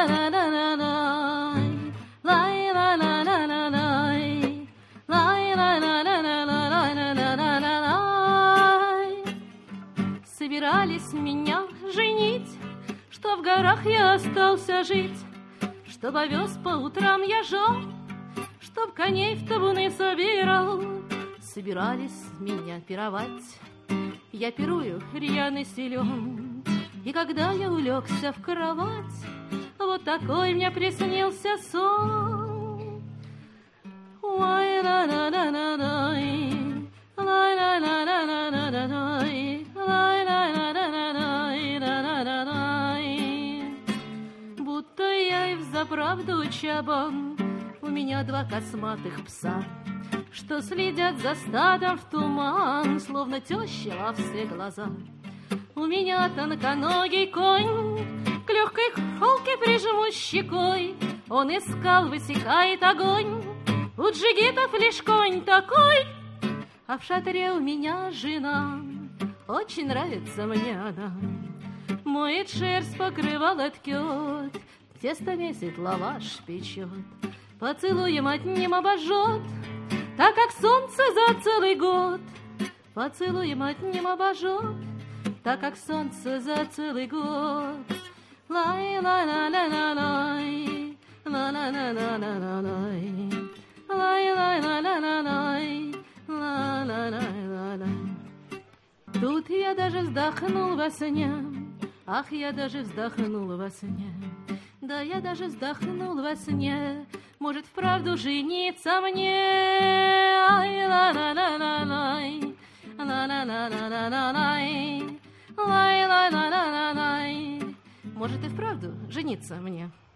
Собирались меня женить, что в горах я остался жить, чтоб овес по утрам я жал, чтоб коней в табуны собирал. Собирались меня пировать, я пирую рьяный силен, и когда я улегся в кровать, вот такой мне приснился сон. Будто я и взаправду чабан, у меня два косматых пса, что следят за стадом в туман, словно теща во все глаза. У меня тонконогий конь, к легкой холке прижму щекой, он искал, высекает огонь, у джигитов лишь конь такой. А в шатре у меня жена, очень нравится мне она, моет шерсть, покрывало ткет, тесто месит, лаваш печет, поцелуем одним обожжет, так как солнце за целый год. Поцелуем одним обожжет, так как солнце за целый год. Лай-лай-лай-лай-лай, ла-ла-ла-ла-ла-лай, лай-лай-лай-лай-лай, ла-ла-лай-лай-лай. Тут я даже вздохнул во сне, ах, я даже вздохнул во сне, да я даже вздохнул во сне, может, вправду жениться мне. Ай-ла-ла-ла-ла-лай, ла-ла-ла-ла-ла-лай, лай-ла-ла-ла-лай. Может, и вправду жениться мне.